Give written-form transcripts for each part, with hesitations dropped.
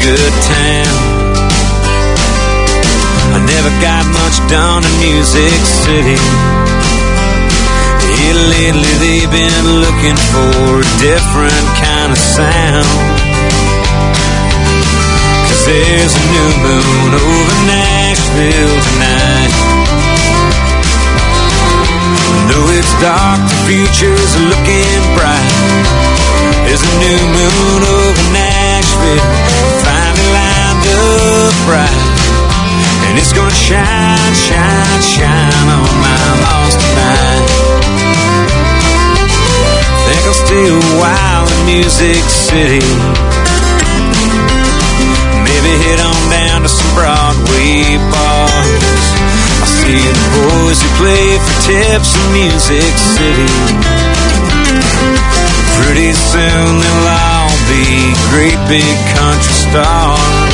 good town. I never got much done in Music City. Yeah, lately they've been looking for a different kind of sound. 'Cause there's a new moon over Nashville tonight. Though it's dark, the future's looking bright. There's a new moon over Nashville, finally lined up bright. And it's gonna shine, shine, shine on my lost tonight. Think I'll stay a while in Music City. Maybe head on down to some Broadway bars. I'll see the boys who play for tips in Music City. Pretty soon they'll all be great big country stars.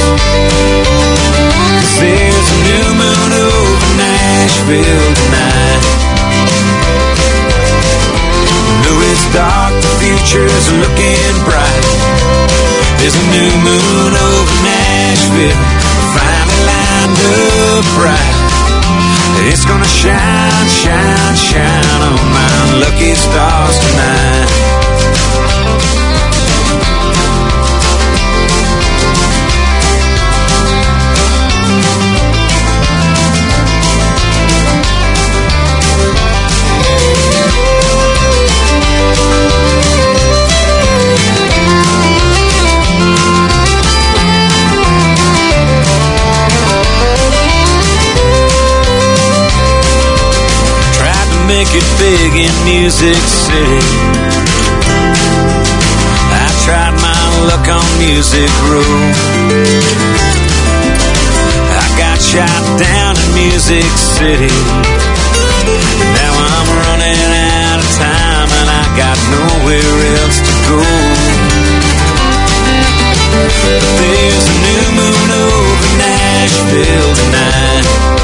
'Cause there's a new moon over Nashville tonight. Though it's dark, the future's looking bright. There's a new moon over Nashville, finally lined up bright. It's gonna shine, shine, shine on my lucky stars tonight. Make it big in Music City. I tried my luck on Music Row. I got shot down in Music City. Now I'm running out of time and I got nowhere else to go. But there's a new moon over Nashville tonight.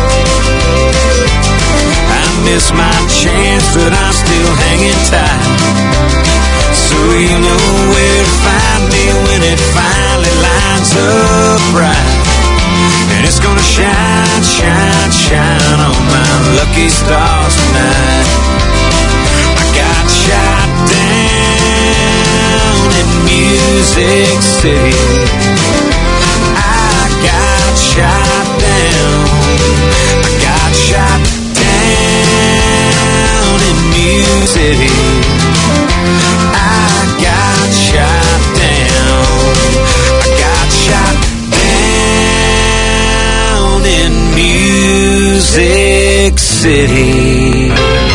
Miss my chance, but I'm still hanging tight. So you know where to find me when it finally lines up right. And it's gonna shine, shine, shine on my lucky stars tonight. I got shot down in Music City. I got shot down. I got shot down in Music City. I got shot down. I got shot down in Music City.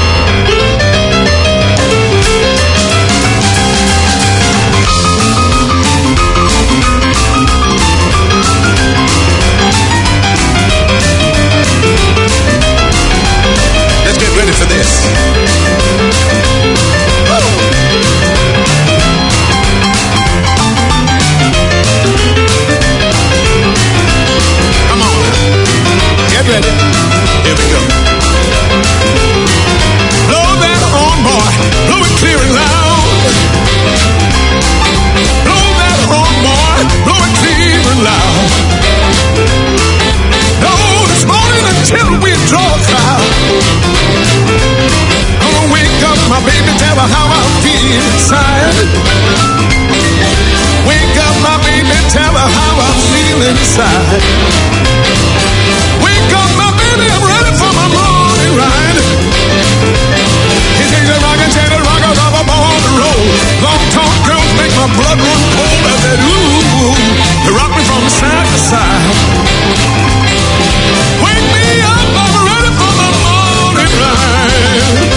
Ready for this. Come on now. Get ready. Here we go. Blow that horn, boy. Blow it clear and loud. Blow that horn, boy. Blow it clear and loud. No, this morning until we draw a crowd. My baby, tell her how I feel inside. Wake up, my baby, tell her how I feel inside. Wake up, my baby, I'm ready for my morning ride. He takes a rock and said a rock out of a ball to roll. Long tall girls make my blood run cold. I said, ooh, you rock me from side to side. Wake me up, I'm ready for my morning ride.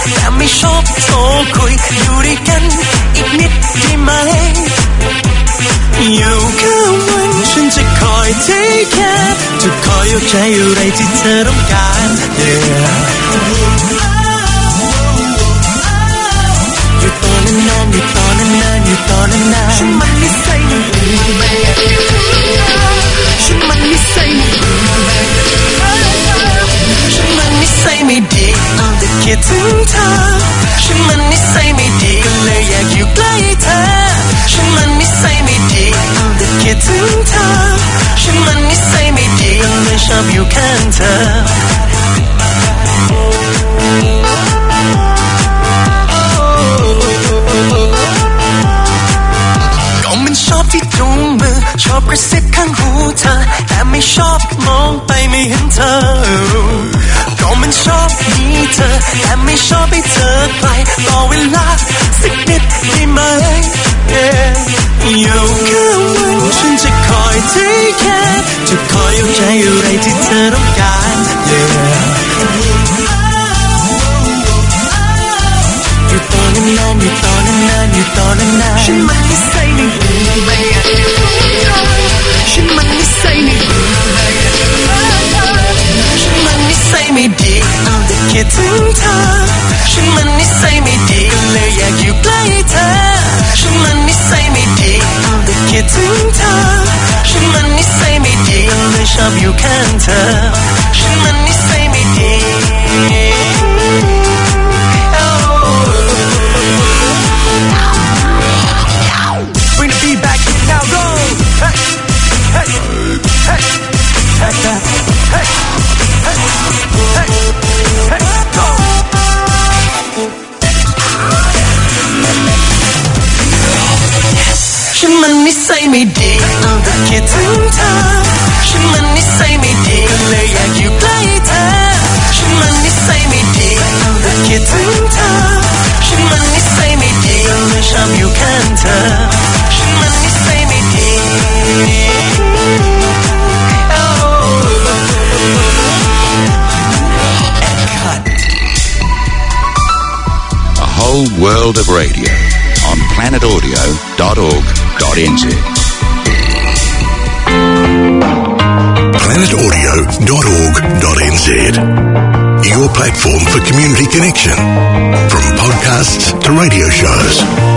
แต่ไม่ชอบโทรคุยอยู่ด้วยกันอีกนิดได้ไหมอยู่ข้างวันฉันจะคอยเทคแคร์จะคอยยกใจอะไรที่เธอต้องการอยู่ต่อนานๆอยู่ต่อนานๆอยู่ต่อนานๆฉันมันนิสัยไม่ดีฉันมันนิสัยไม่ดีฉันมันนิสัยไม่ดีเอาแต่คิดถึงเธอฉันมันนิสัยไม่ดีก็เลยอยากอยู่ใกล้เธอฉันมันนิสัยไม่ดีเอาแต่คิดถึงเธอฉันมันนิสัยไม่ดีก็เลยชอบอยู่ข้างเธอชอบที่จูงมือชอบกระซิบข้างหูเธอแต่ไม่ชอบมองไปไม่เห็นเธอก็มันชอบมีเธอแต่ไม่ชอบให้เธอไกลต่อเวลาสักนิดได้ไหมอยู่ข้างวันฉันจะคอยเทคแคร์จะคอยเอาใจอะไรที่เธอต้องการอยู่ต่อนานๆอยู่ต่อนานๆอยู่ต่อนานๆฉันมันนิสัยไม่ดีฉันมันนิสัยไม่ดีฉันมันนิสัยไม่ดีเอาแต่คิดถึงเธอฉันมันนิสัยไม่ดีก็เลยอยากอยู่ใกล้เธอฉันมันนิสัยไม่ดีเอาแต่คิดถึงเธอฉันมันนิสัยไม่ดีก็เลยชอบอยู่ข้างเธอฉันมันนิสัยไม่ดีBring the beat back now, go! Hey, hey, hey, hey, hey, hey, hey, go! ฉันมันนิสัยไม่ดีเอาแต่คิดถึงเธอฉันมันนิสัยไม่ดีก็เลยอยากอยู่ใกล้เธอฉันมันนิสัยไม่ดีเอาแต่คิดถึงเธอฉันมันนิสัยไม่ดีก็เลยชอบอยู่ข้างเธอฉันมันนิสัยไม่ดี A whole world of radio on planetaudio.org.nz. planetaudio.org.nz, your platform for community connection, from podcasts to radio shows.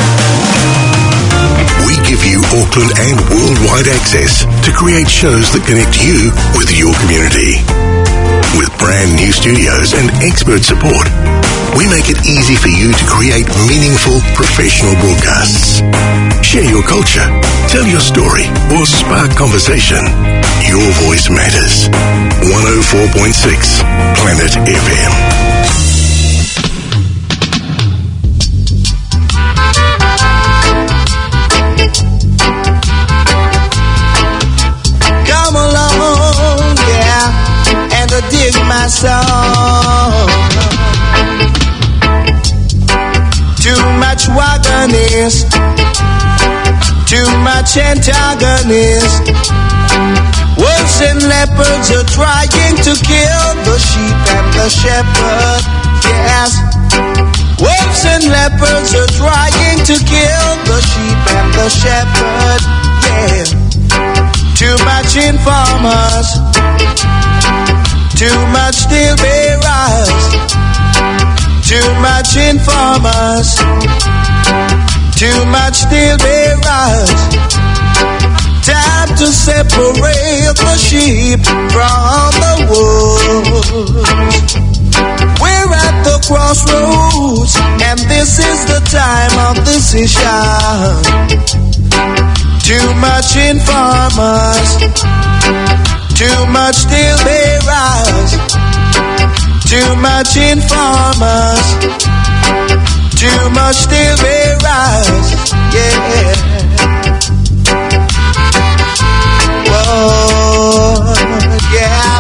We give you Auckland and worldwide access to create shows that connect you with your community. With brand new studios and expert support, we make it easy for you to create meaningful professional broadcasts. Share your culture, tell your story, or spark conversation. Your voice matters. 104.6 Planet FM. Come along, yeah, and dig my song. Too much wagonist, too much antagonist. Wolves and leopards are trying to kill the sheep and the shepherd, yes. Wolves and leopards are trying to kill the sheep and the shepherd, yeah. Too much informers, too much deal bearers. Too much informers, too much deal bearers. Time to separate the sheep from the wolves. We're at the crossroads, and this is the time of decision. Too much informers, too much deal bearers. Too much informers, too much deal bearers, yeah. Whoa, yeah.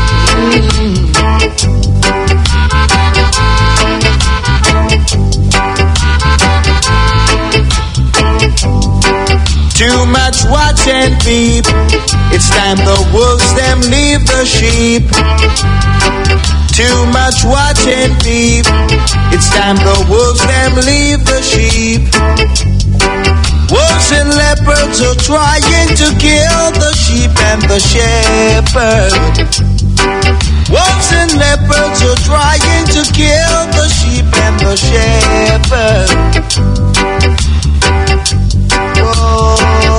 Too much watch and peep. It's time the wolves them leave the sheep. Too much watch and peep. It's time the wolves them leave the sheep. Wolves and leopards are trying to kill the sheep and the shepherd. Wolves and leopards are trying to kill the sheep and the shepherd. Oh,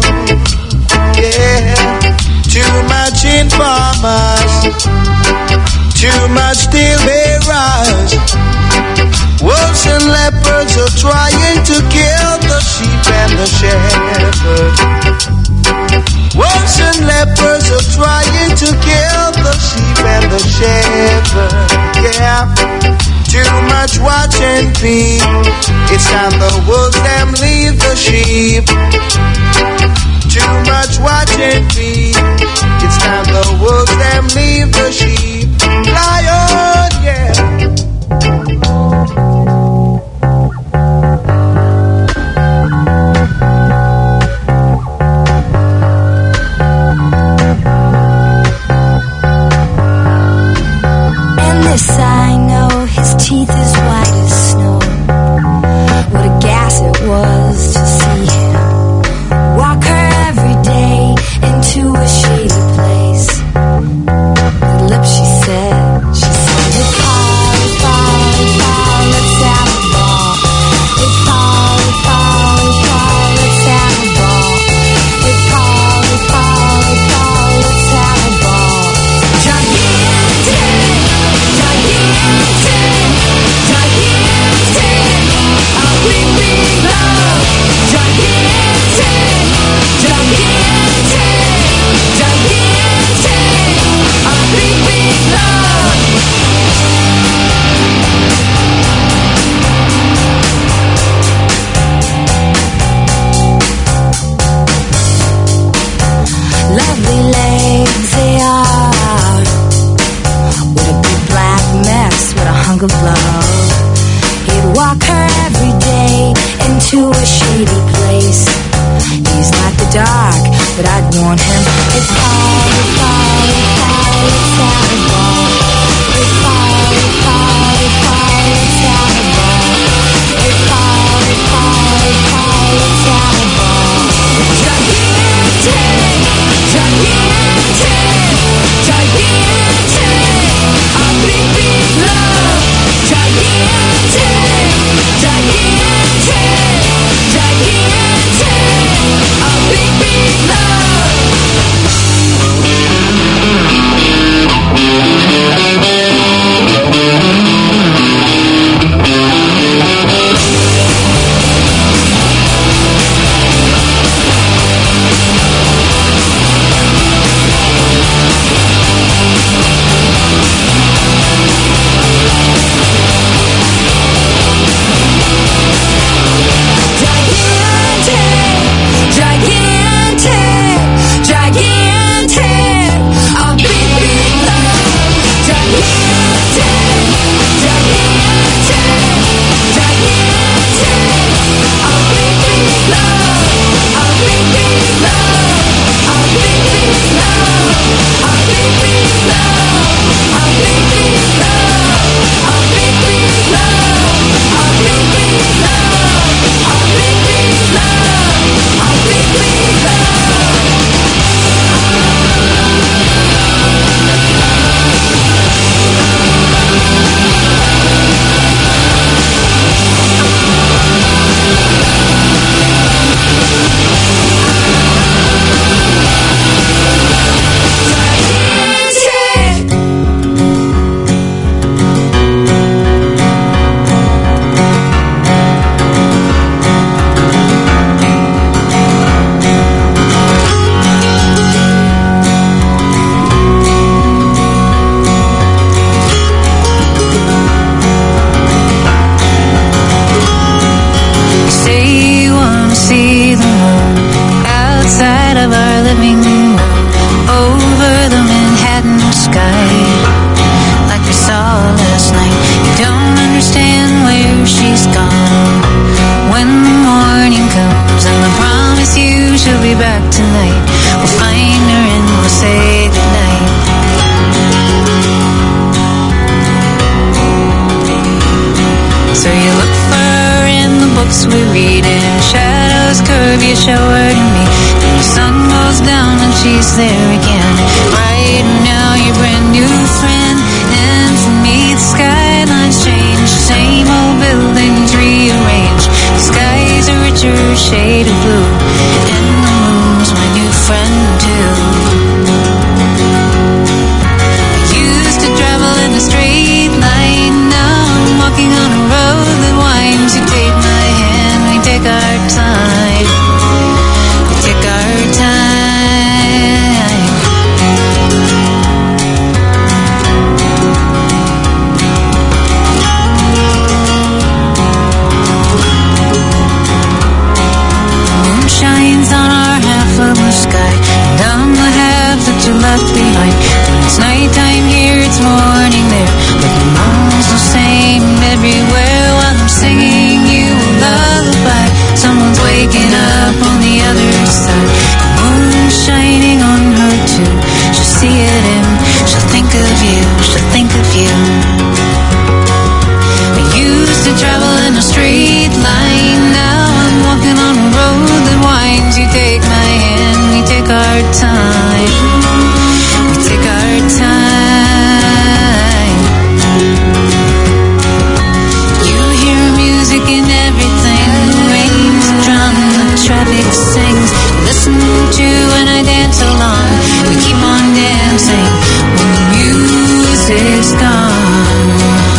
yeah. Too much informers, too much deal bearers. Wolves and leopards are trying to kill the sheep and the shepherd. Wolves and leopards are trying to kill the sheep and the shepherd. Yeah. Too much watching peep. It's time the wolves them leave the sheep. Too much watching peep. It's time the wolves them leave the sheep. Lion, yeah. This I know, his teeth as white as snow. What a gas it was to see him walk her every day into a shady place. The lips she said, it's fall, let's have a ball. It's fall, let's have a ball. It's fall, let's have a ball. Gigantic, a big, big love. Gigantic, a big, big love. Lovely legs they are, with a big black mess, with a hunk of love. He'd walk her every day into a shady place. He's like the dark, but I'd warn him. It's fall, let's have a ball. It's fall, let's have a ball. It's fall, let's have a ball. Gigantic, a big, big love. Gigantic, a big, big love. books we read and shadows curve your shower to me. Then the sun goes down and she's there again. Right now your brand new friend, and for me the skylines change. Same old buildings rearranged. The sky's a richer shade of blue, and the moon's my new friend too. I used to travel in a straight line, now I'm walking on a road that winds. You take my hand, we take our time. We take our time. Moon shines on our half of the sky, and I'm the half that you left behind. When it's nighttime here, it's morning there, but the moon's the same everywhere. While I'm singing you a lullaby, someone's waking up on the other side. The moon's shining on her too. She'll see it and she'll think of you. She'll think of you. I used to travel in a straight line, now I'm walking on a road that winds. You take my hand, we take our time. We take our time. You hear music in everything. The rain's a drum, the traffic sings. Listen to when I dance along. We keep on dancing when the music's gone.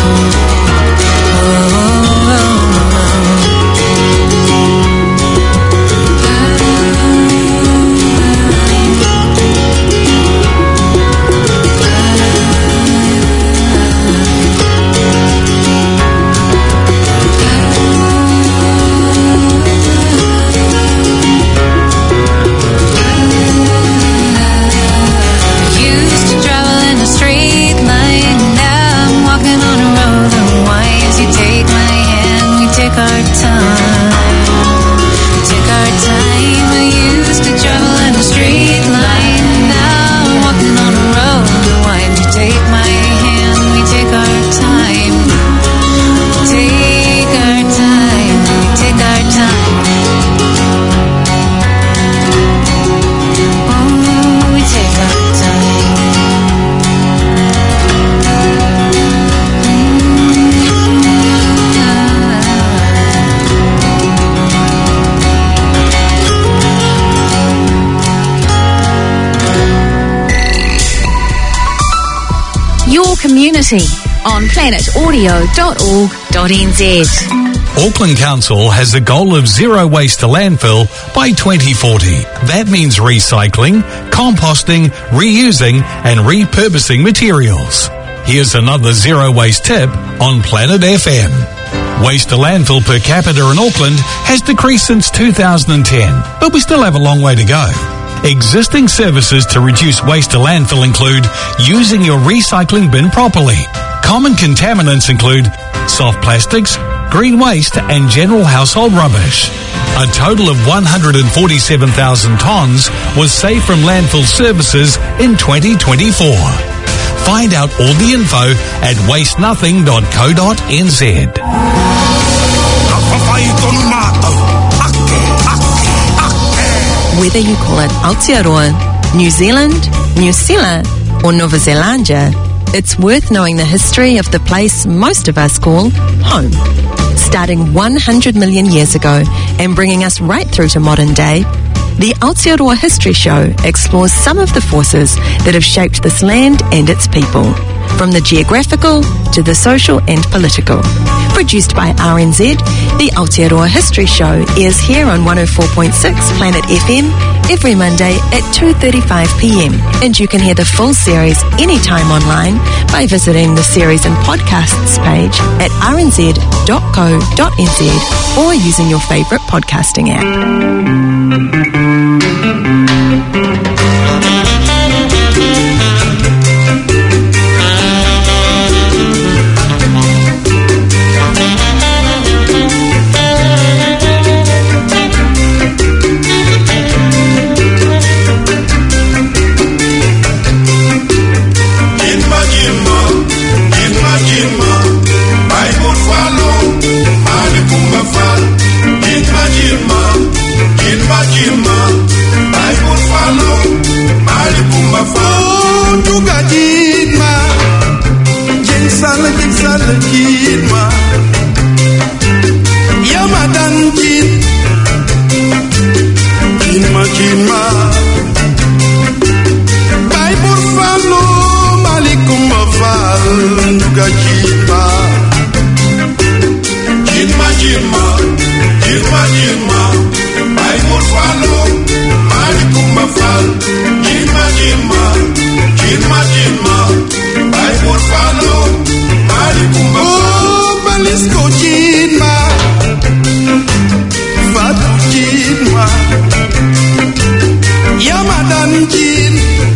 Used to travel in a straight line, now I'm walking on a road that winds. You take my hand, we take our time. We take our time. I used to travel in a straight line, now I'm walking on a road that winds. You take my hand, we take our time. We take our time. We take our time. Oh, we take our time. Your community on planetaudio.org.nz. Auckland Council has a goal of zero waste to landfill by 2040. That means recycling, composting, reusing and repurposing materials. Here's another zero waste tip on Planet FM. Waste to landfill per capita in Auckland has decreased since 2010, but we still have a long way to go. Existing services to reduce waste to landfill include using your recycling bin properly. Common contaminants include soft plastics, green waste and general household rubbish. A total of 147,000 tonnes was saved from landfill services in 2024. Find out all the info at wastenothing.co.nz. Whether you call it Aotearoa, New Zealand, New Zealand, or Nova Zelandia, it's worth knowing the history of the place most of us call home. Starting 100 million years ago and bringing us right through to modern day, the Aotearoa History Show explores some of the forces that have shaped this land and its people, from the geographical to the social and political. Produced by RNZ, the Aotearoa History Show airs here on 104.6 Planet FM every Monday at 2:35pm, and you can hear the full series anytime online by visiting the series and podcasts page at rnz.co.nz or using your favourite podcasting app. Jinma, Fatou Jinma, Yamadan Jin,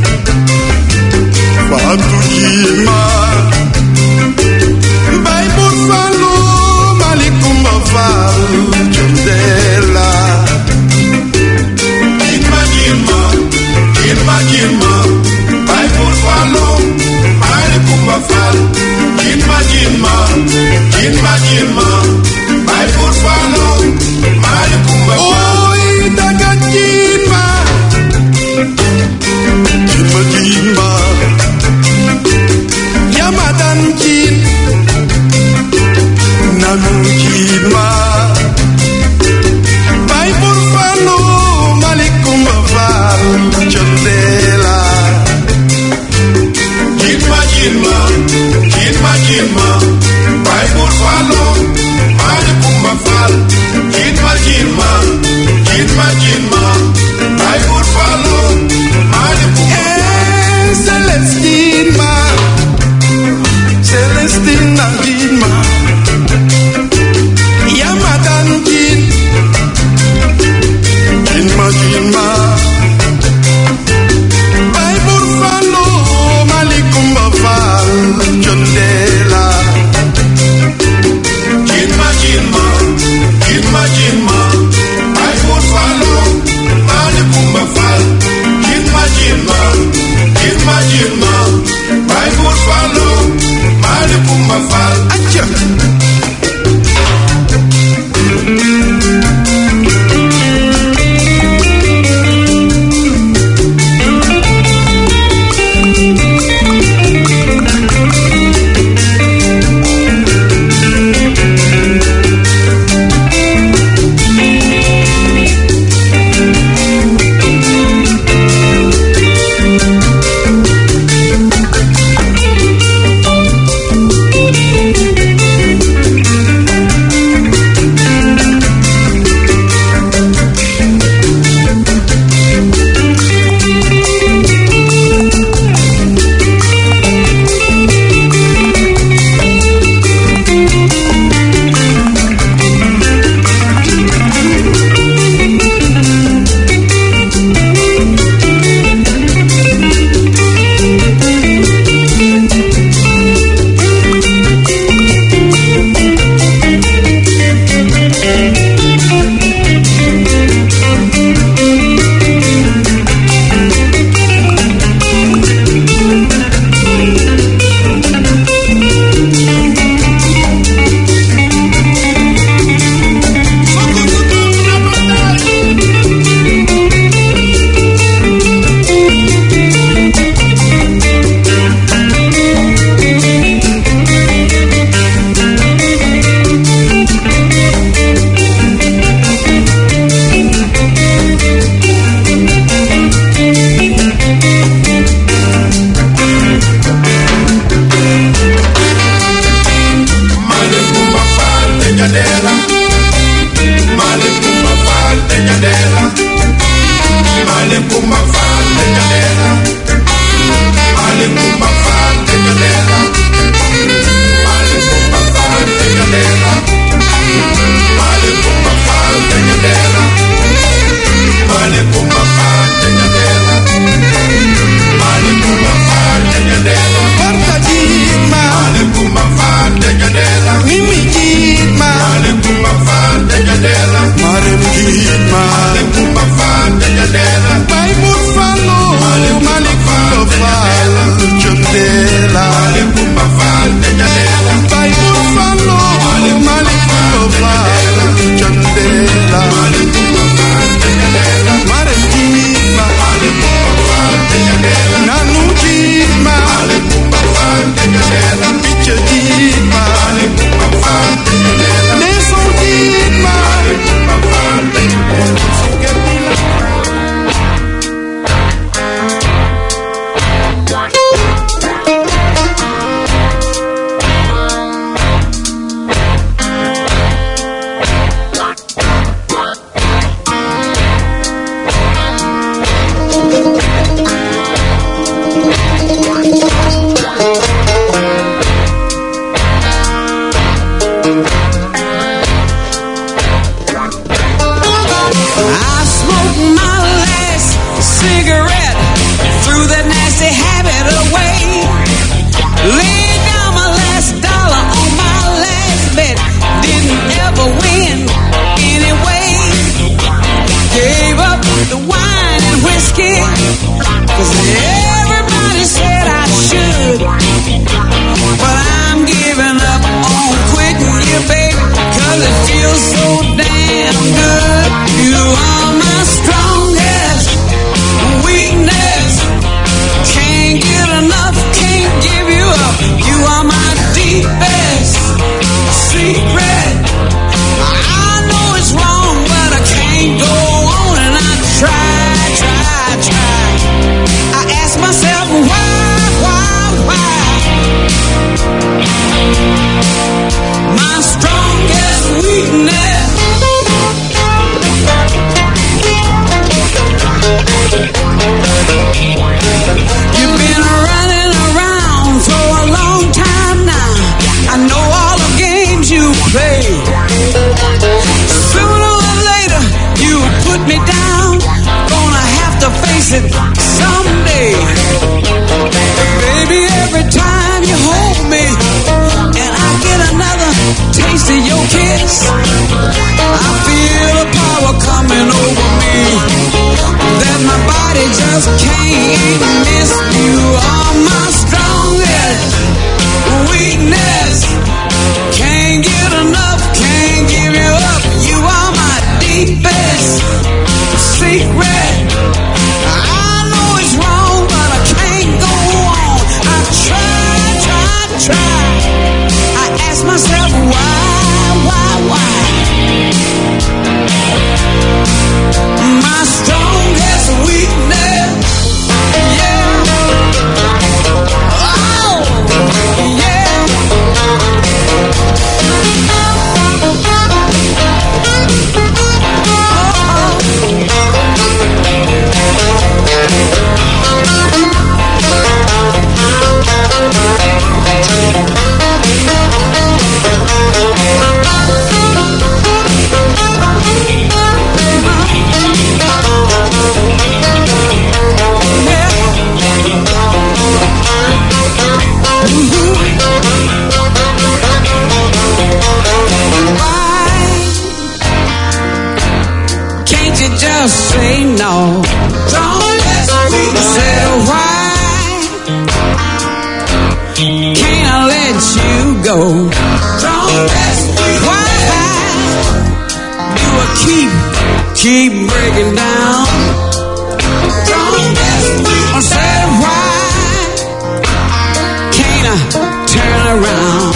Fatou Jinma, Baibur Falu, Malikum Bafal, Jundela, Jinma Jinma, Jinma Jinma, Baibur Falu, Malikum Bafal, Jinma Jinma, Jinma Jinma, Baibur Falu, Malikum Bafal. Oi, daga Jinma, Jinma Jinma, Yamadan Jin, Nanu Jinma, Baibur Falu, Malikum Bafal, Jundela. Jinma Jinma, Jinma Jinma, Baibur Falu, Malikum Bafal, Jinma Jinma, Jinma Jinma, Baibur Falu, Malikum Bafal. Celestina, Celestina Jinma, Yamadan Jin, Jinma Jinma, Baibur Falu, Malikum Bafal, Jundela. Jinma Jinma, Jinma Jinma, Baibur Falu, Malikum Bafal, Jinma Jinma, Jinma Jinma, Baibur Falu, Malikum Bafal. Acha. it someday. Baby, every time you hold me and I get another taste of your kiss, I feel a power coming over me that my body just can't miss. You are my strongest weakness. Can't get enough, can't give you up. You are my deepest secret. I know it's wrong, but I can't go on. I try. I ask myself why? My strongest weakness, yeah. Oh, yeah. Just say no. Don't say why. Can't I let you go? Don't why do I keep breaking down? Don't say why. Can't I turn around?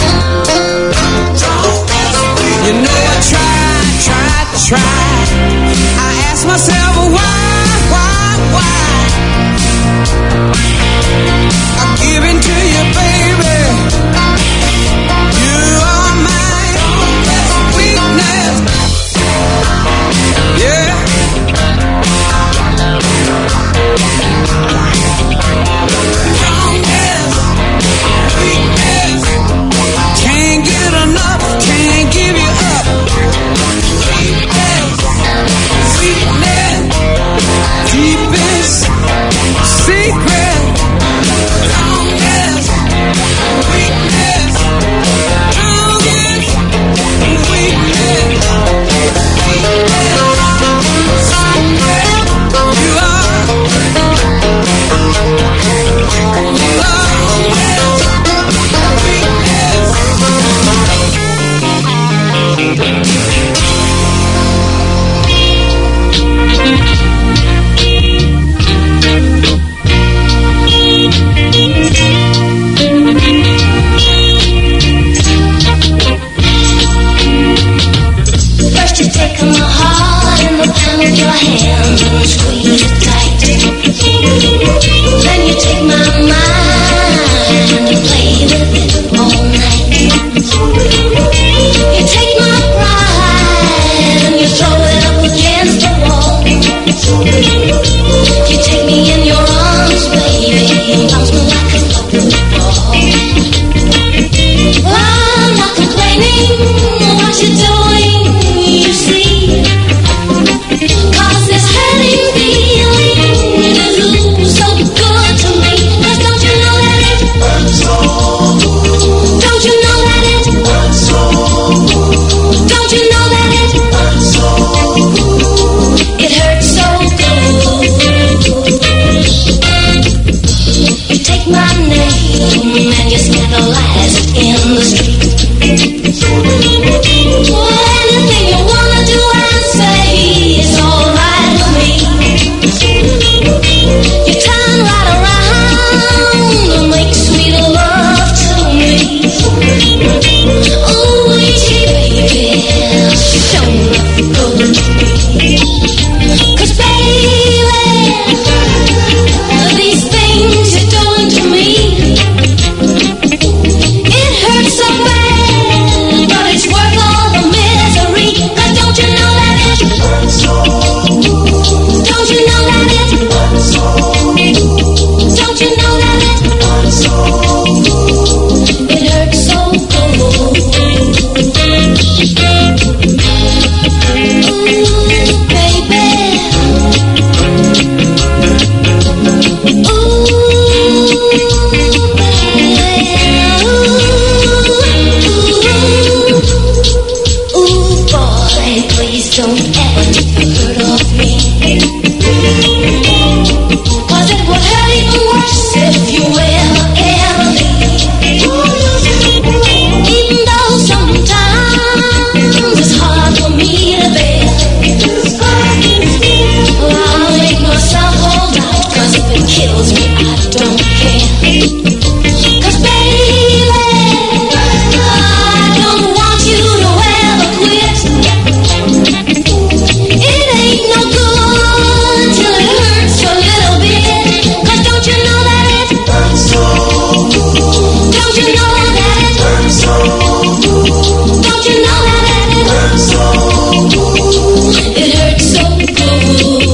You know I try. I ask myself why? I'm giving to you, baby. You are my weakness. Yeah. Weakness. Can't get enough, can't give you up. Deepest secret, longest weakness, longest weakness, you are First you take my heart in the palm of your hand and squeeze it tight. Then you take my mind and play with it all night. You take my pride don't ever take the hurt off me. 'Cause it would hurt even worse if you ever leave. Even though sometimes it's hard for me to bear, I'll make myself hold out, 'cause if it kills me, I don't care. 'Cause baby, I don't want you to ever quit. It ain't no good till it hurts a little bit. 'Cause don't you know that it hurts so? Don't you know that it hurts so? Don't you know that it hurts so? It hurts so good.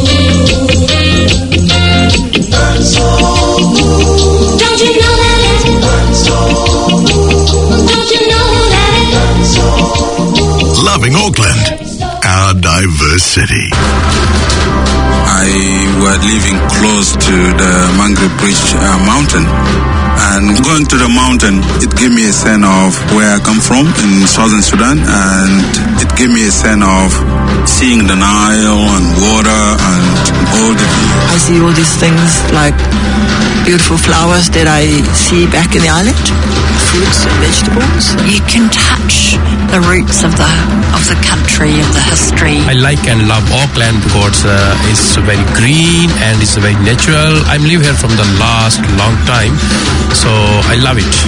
Hurts so good. Don't you know that it hurts so? Don't you know that it hurts so? Loving Auckland, our diverse city. I was living close to the Mangere Bridge mountain, and going to the mountain, it gave me a sense of where I come from in southern Sudan, and it gave me a sense of seeing the Nile and water and all the... I see all these things like beautiful flowers that I see back in the island, fruits and vegetables. You can touch the roots of the country, of the history. I like and love Auckland because it's very green and it's very natural. I'm live here from the last long time, so I love it.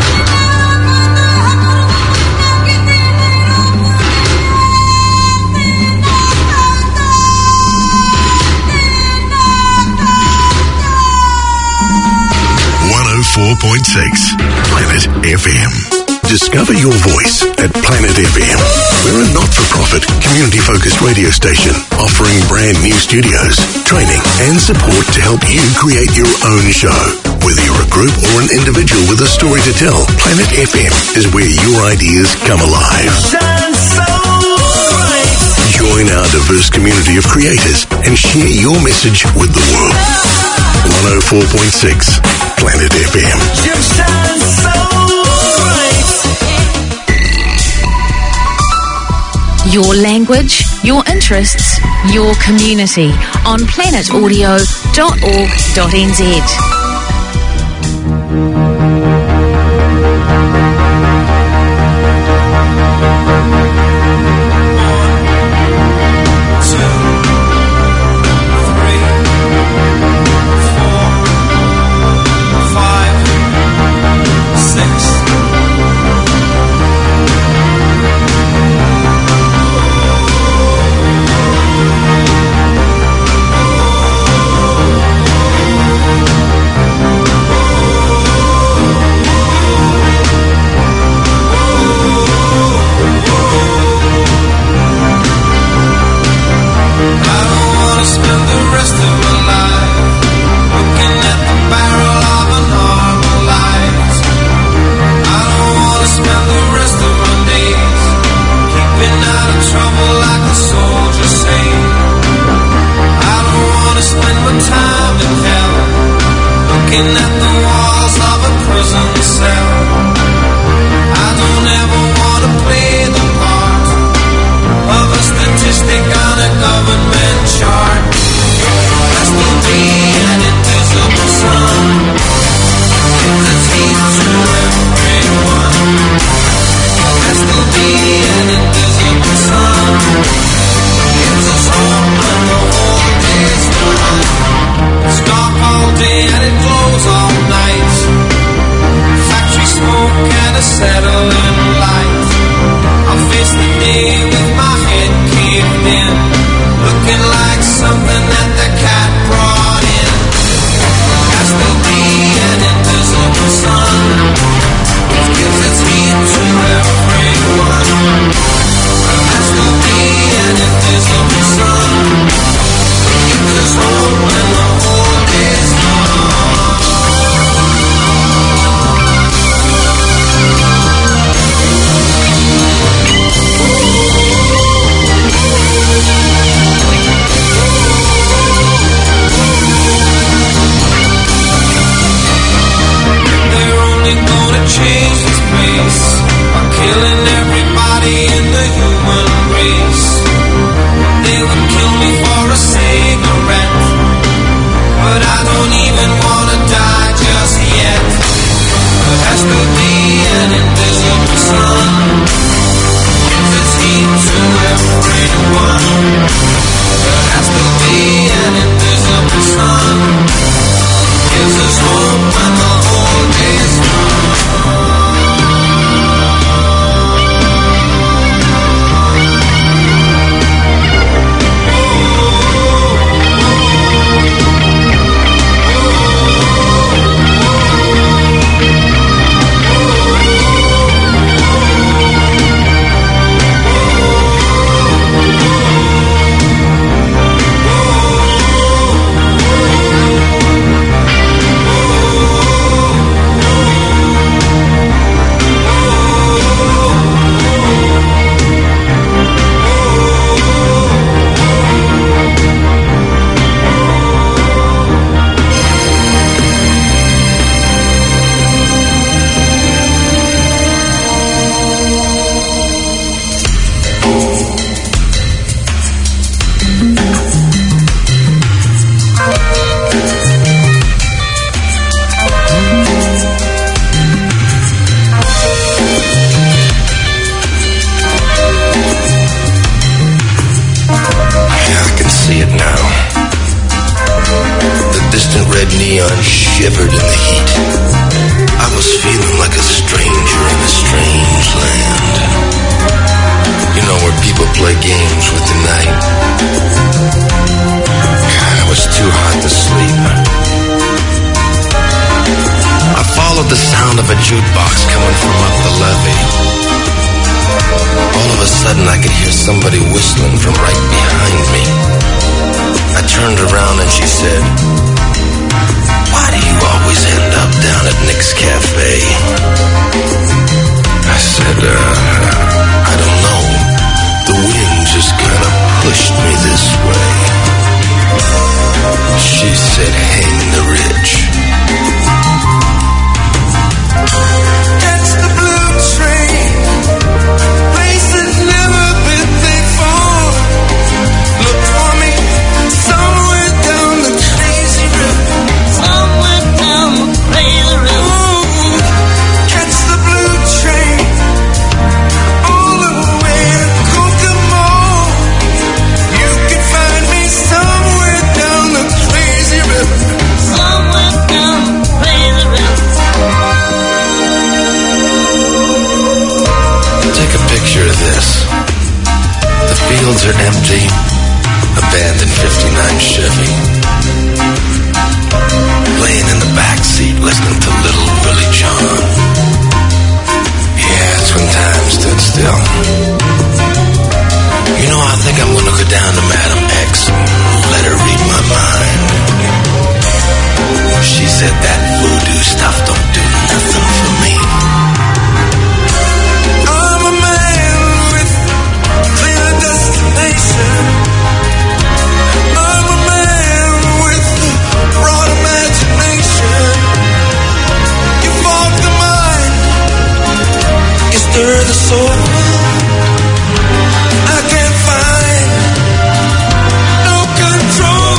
Planet FM. Discover your voice at Planet FM. We're a not-for-profit, community-focused radio station offering brand new studios, training and support to help you create your own show. Whether you're a group or an individual with a story to tell, Planet FM is where your ideas come alive. Join our diverse community of creators and share your message with the world. 104.6 Planet FM. You shine so bright. Your language, your interests, your community on planetaudio.org.nz. shivered in the heat. I was feeling like a stranger in a strange land. You know, where people play games with the night. God, it was too hot to sleep. I followed the sound of a jukebox coming from up the levee. All of a sudden I could hear somebody whistling from right behind me. I turned around and she said, "Why do you always end up down at Nick's Cafe?" I said, I don't know. The wind just kind of pushed me this way. She said, "Hang the rich." Catch the blue train, places never been before. Look for me somewhere down the crazy river. Somewhere down the crazy river. Ooh, catch the blue train all the way to Kokomo. You can find me somewhere down the crazy river. Somewhere down the crazy river. Take a picture of this. The fields are empty. Abandoned 59 Chevy. Laying in the back seat listening to Little Willie John. Yeah, that's when time stood still. You know, I think I'm gonna go down to Madam X and let her read my mind. She said that voodoo stuff don't do nothing for me. I'm a man with clear destination. I'm a man with broad imagination. You fog the mind, you stir the soul. I can't find no control.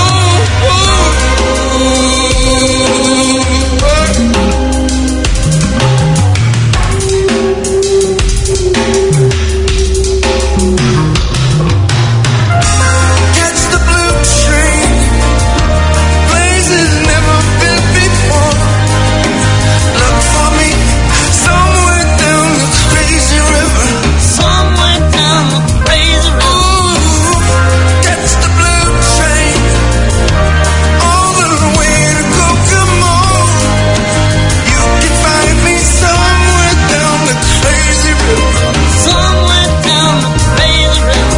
Catch the blue train, places never been before. Look for me somewhere down the crazy river. Somewhere down the crazy river. Ooh, catch the blue train all the way to Kokomo. You can find me somewhere down the crazy river. Somewhere down the crazy river.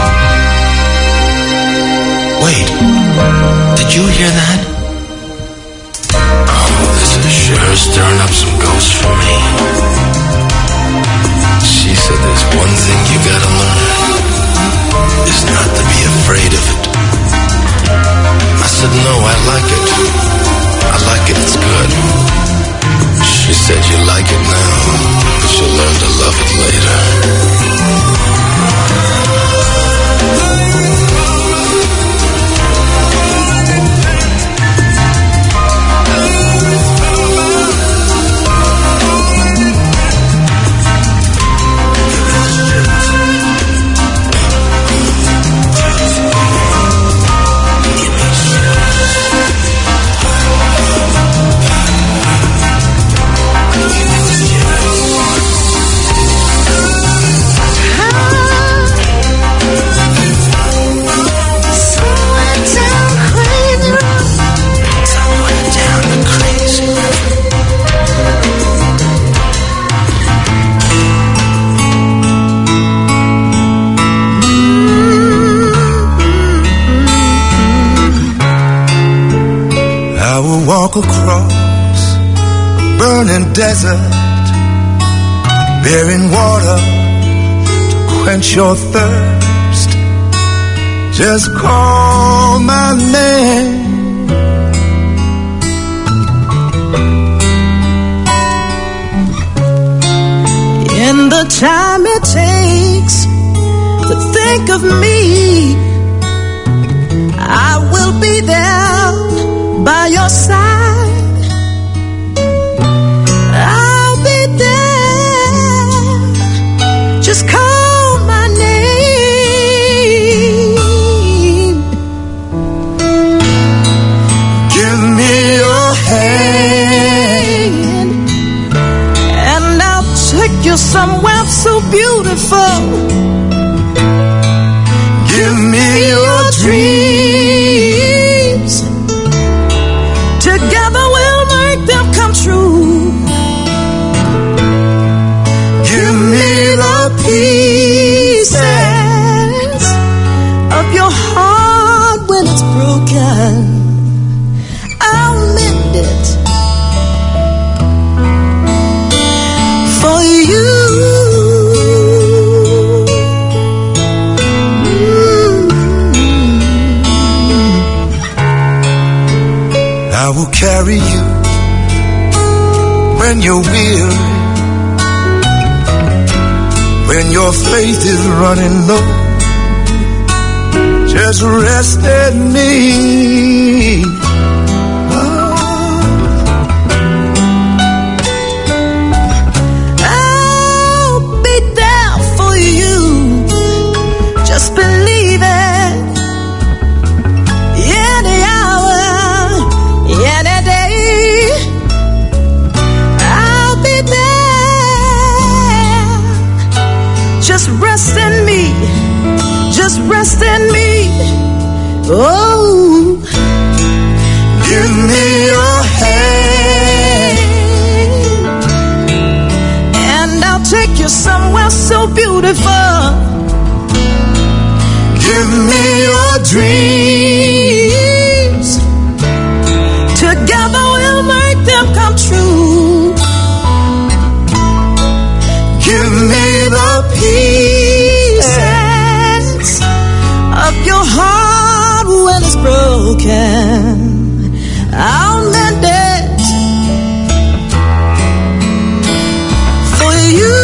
Wait, did you hear that? Oh, this is sure stirring up some ghosts for me. She said there's one thing you gotta learn, is not to be afraid of it. I said, no, I like it. I like it, it's good. She said, you like it now, but you'll learn to love it later. I will walk across a burning desert, bearing water to quench your thirst. Just call my name. In the time it takes to think of me, I will be there by your side. I'll be there. Just call my name. Give me your carry you when you're weary, when your faith is running low. Just rest in me. I'll be there for you. Just believe it. Any hour, any day, I'll be there. Just rest in me. Just rest in me. Oh, Give me your hand, and I'll take you somewhere so beautiful. give me your dreams. Together we'll make them come true. Give me the pieces of your heart when it's broken. I'll mend it for you.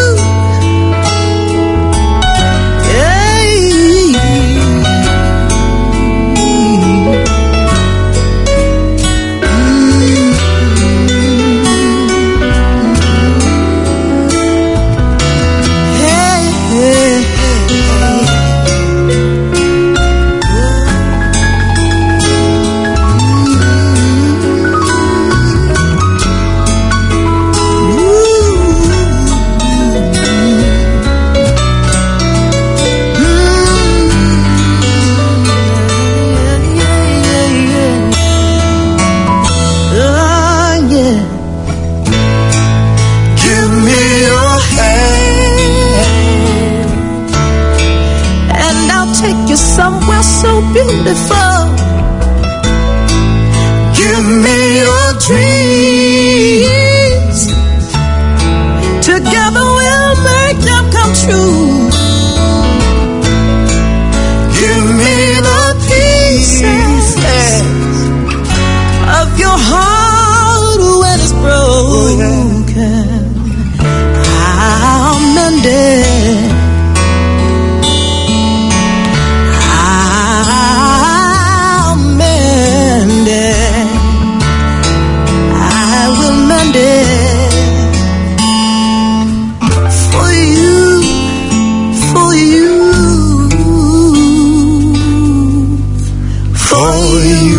Give me your hand, And I'll take you somewhere so beautiful. give me your dreams. Together we'll make them come true. Give me the pieces Of your heart when it's broken. I'll mend it. I'll mend it. I will mend it for you, for you, for you.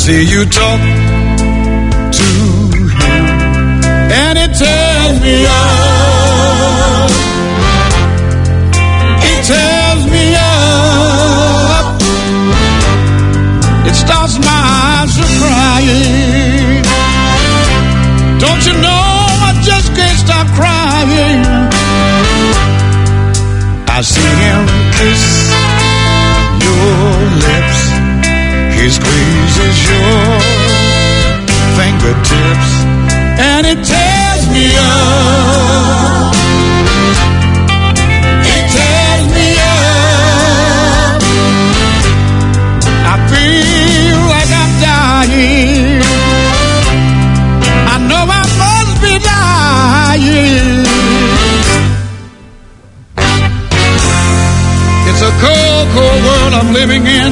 see you talk to him, and it tears me up. It tears me up. It starts my eyes to crying. Don't you know I just can't stop crying? I see him kiss your lips. He squeezes your fingertips, and it tears me up. It tears me up. I feel like I'm dying. I know I must be dying. It's a cold, cold world I'm living in.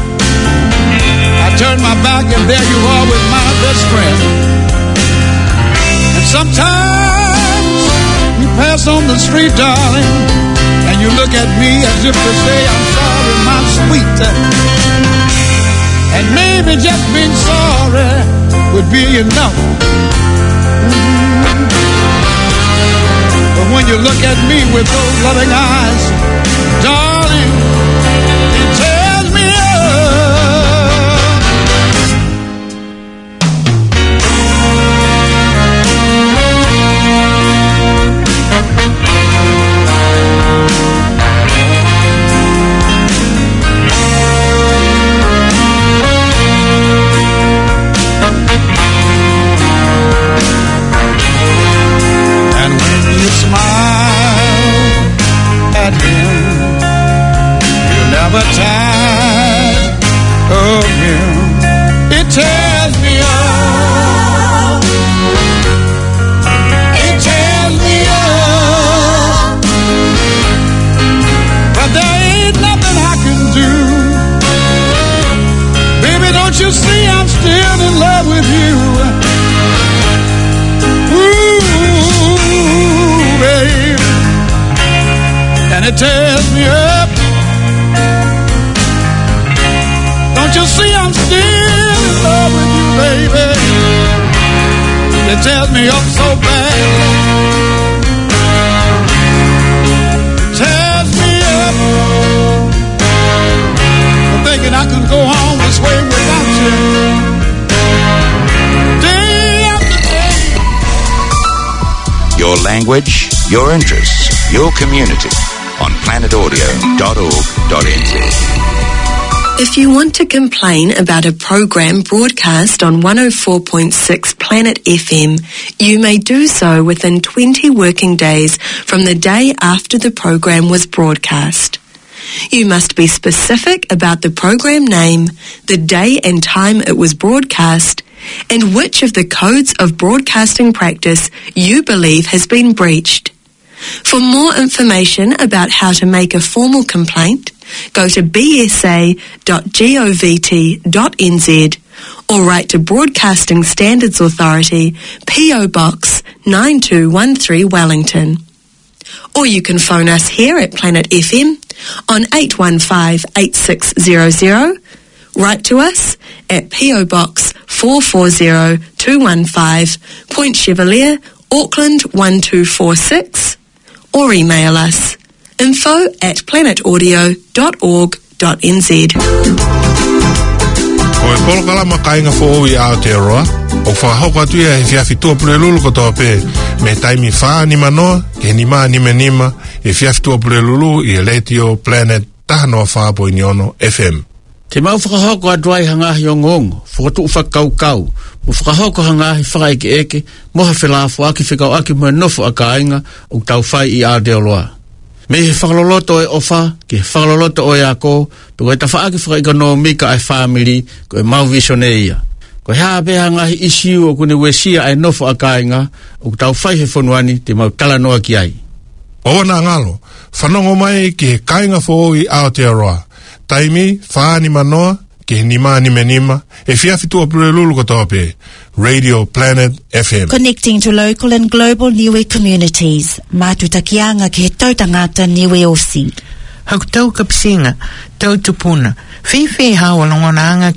I turn my back and there you are with my best friend. And sometimes you pass on the street, darling, and you look at me as if to say, I'm sorry, my sweet. And maybe just being sorry would be enough. But when you look at me with those loving eyes, darling, it tears me up. And when you smile at him, you're never tired of him. It tears me up. It tears me up. But there ain't nothing I can do. Baby, don't you see I'm still in love with you? Ooh, baby. And it tears me up. Don't you see I'm still in love with you, baby? It tears me up so bad. It tears me up. I'm thinking I can go on this way without you. Day after day. Your language, your interests, your community on planetaudio.org.nz. If you want to complain about a program broadcast on 104.6 Planet FM, you may do so within 20 working days from the day after the program was broadcast. You must be specific about the program name, the day and time it was broadcast, and which of the codes of broadcasting practice you believe has been breached. For more information about how to make a formal complaint, go to bsa.govt.nz or write to Broadcasting Standards Authority, P.O. Box 9213 Wellington. Or you can phone us here at Planet FM on 815-8600, write to us at P.O. Box 440215, Point Chevalier, Auckland 1246, or email us info@planetaudio.org.nz. Koe polokalama kainga fo i Aotearoa, o whakahoko atu ia he whiawhitua pulelulu kotoa pe, me taimi whaa ni manoa, ke ni maa ni menima, e whiawhitua pulelulu i Letio Planet tahanoa whaapoiniono FM. Te mau whakahoko aduai hangahi o ngongo, whakatu whakaukau, mo whakahoko hangahi whakaeke eke, moha whelafo aki whikau aki mua nofo a kainga, o tau whai i Aotearoa. Me he whakaloloto e ofa, ke whakaloloto o e ako, pe koe ta whaaki whakaekonomika ai family, koe mau visione ia. Koe haa beha ngahi isiu o kune wesia ai nofo a kainga, o tau whai he whonuani te mau kalanoa ki ai. Ona ngalo, whanongo mai ke kainga fo i Aotearoa. Taimi, whaani manoa, ke ni maa ni menima, e whiawhitua pulelulu kotoa pe, Radio Planet FM. Connecting to local and global niue communities. Mātutakianga ke he tautangata niue osi. Hau tau kapisinga, tau tupuna, whiwhi hawa longonanga